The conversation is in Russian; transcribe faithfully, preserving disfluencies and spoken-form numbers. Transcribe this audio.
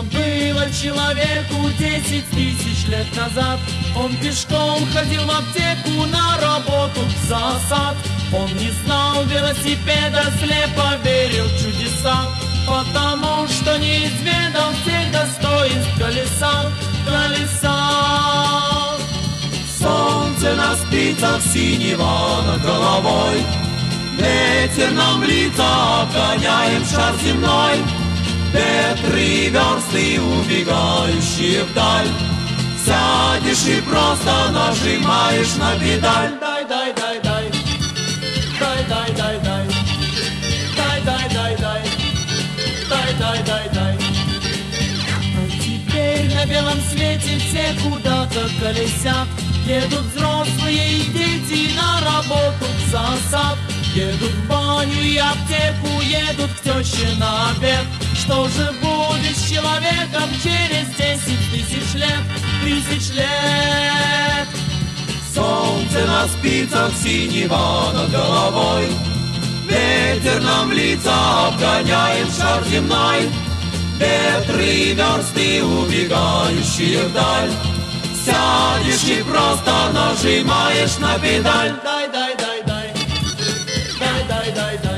Там было человеку десять тысяч лет назад. Он пешком ходил в аптеку, на работу в зоосад. Он не знал велосипеда, слепо верил в чудеса, потому что не изведал всех достоинств колеса, колеса. Солнце на спицах синего над головой, ветер нам в лица, обгоняем шар земной. Ветры версты, убегающие вдаль. Сядешь и просто нажимаешь на педаль. Дай, дай, дай, дай. Дай, дай, дай, дай. Дай, дай, дай, дай. Дай, дай, дай, дай. А теперь на белом свете все куда-то колесят. Едут взрослые и дети на работу в зоосад. Едут в баню и аптеку, едут к теще на обед. Что же будет с человеком через десять тысяч лет? Тысяч лет. Солнце на спицах синего над головой, ветер нам в лица, обгоняем шар земной. Ветры версты, убегающие вдаль. Сядешь и просто нажимаешь на педаль. Дай, дай, дай, дай. Дай, дай, дай, дай.